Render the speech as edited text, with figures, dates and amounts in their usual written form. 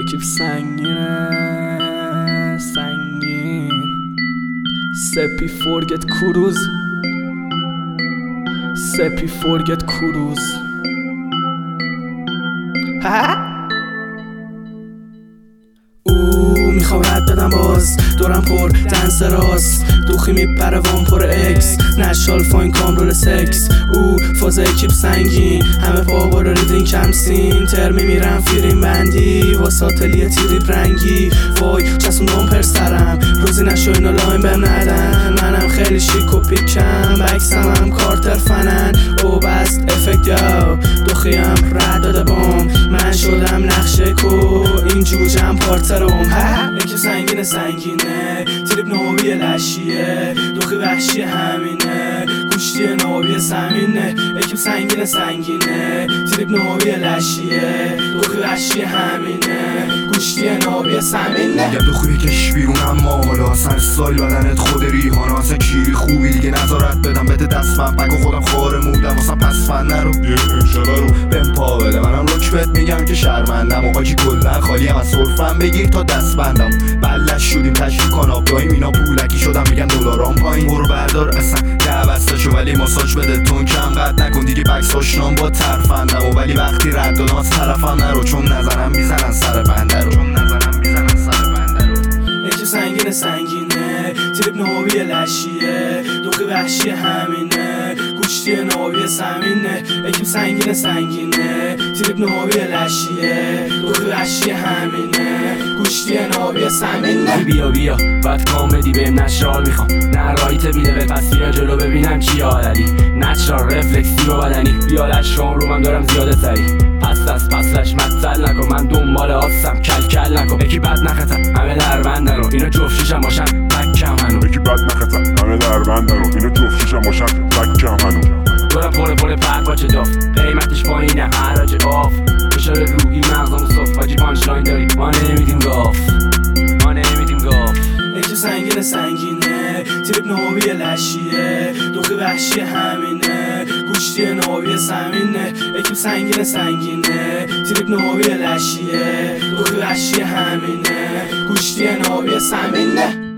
اکیپ سنگینه سنگین سپی فورگت کروز سپی فورگت کروز میخوام رد بدم باز دورم پر دنس راست دوخی میپره وام پر اکس نشال فاین کامرول سکس فاز اکیپ سنگین همه پاور ریدین کمسین ترمی میرم فیرین بندی واساتلی تیریب رنگی وای چسوندم پر سرم روزی نشو اینا لاین بهم ندن منم خیلی شیک و پیکم بکسم هم کارتر فنن او بست افکت یا دوخیم رد داده بام من شدم نقشه کو این جوجم پارترم اکیپ سنگینه سنگینه تریپ نوبی لشیه دوخی وحشی همینه گوشتی نوبی سمینه اکیپ سنگینه سنگینه تریپ نوبی لشیه دوخی وحشی همینه گوشتی نوبی سمینه میگم دوخی بکش بیرون اما حالا اصلا سال بدنت خود ریحانه اصلا کیری خوبی دیگه نظارت بدم بده دست من بگو خودم خاره مودم اصلا پس فنه رو امشبه رو بهم پا بده منم رک بهت میگم که شرمندم و حاجی کلن خالیم از صرفم بگیر تا دست بندم بلش شدیم تشریف کاناب داییم اینا پولکی شدم میگن دلارام پایین برو بردار اصلا دعوستشو ولی ماساژ بده تون کم قد نکن دیگه بکس آشنام با ترفندم و ولی وقتی رد دادم از طرفم نرو چون نظرم میزنن سر بنده رو اکیپ سنگینه سنگینه تریپ نوبی لشیه دوخی وحشی همینه گوشتی نوبی سمینه اکیپ سنگینه سنگینه تریپ نوبی لشیه دوخی وحشی همینه گوشتی نوبی سمینه بیا بیا بعد کامدی بهم نشرال میخوام نه رایت بیده پس بیا جلو ببینم چی عادلی نچرال رفلکسی و بدنی بیا لشرام رو من دارم زیاده سری پسلش مطل نکن من دنبال آسم کل نکن یکی بد نخطم همه در بندن رو اینا جفت شیشم باشن بکم هنو یکی بد نخطم همه در بندن رو اینا جفت شیشم باشن بکم هنو دورم پر پرد باچه داف قیمتش پایینه حراج آف فشار روحی مغزم صف باجی پانچ لاین داری ما نمیدیم گاف اکیپ سنگینه سنگینه تریپ نوبی لشیه دوخی وحشی همینه گوشتی نوبی سمینه اکیپ سنگینه سنگینه تریپ نوبی لشیه دوخی وحشی همینه گوشتی نوبی سمینه